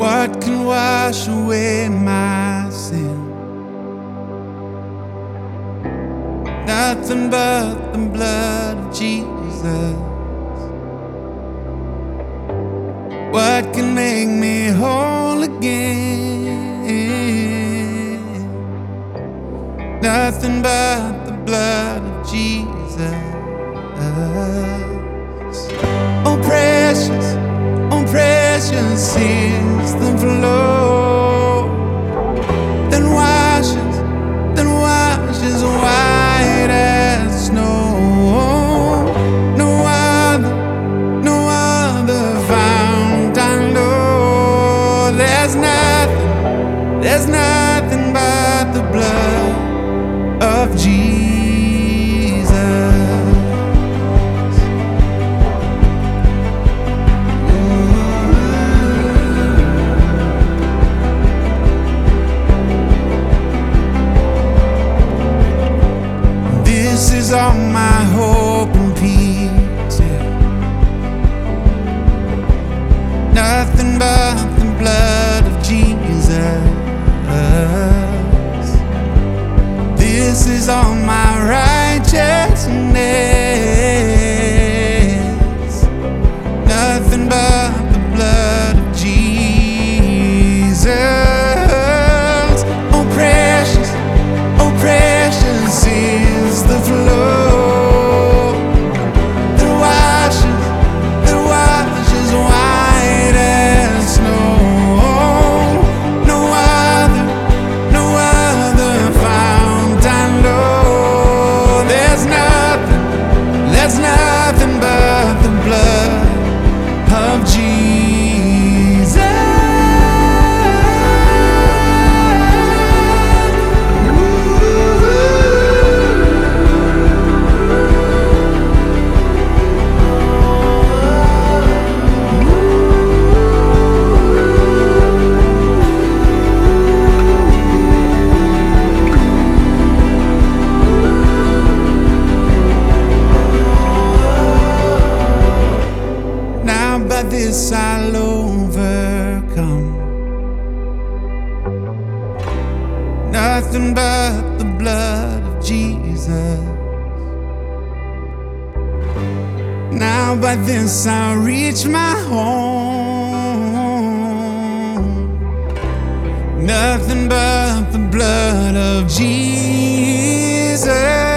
What can wash away my sin? Nothing but the blood of Jesus. What can make me whole again? Nothing but the blood of Jesus. Oh precious is the flow that washes white as snow. No other fount I know. There's nothing but the blood of Jesus. This is all my hope and peace, yeah. Nothing but the blood of Jesus. This is all my righteousness. Nothing but the blood of Jesus. Oh precious is the flow that washes white as snow. No other fount I know. There's nothing but the blood of Jesus. By this I'll overcome. Nothing but the blood of Jesus. Now by this I'll reach my home. Nothing but the blood of Jesus.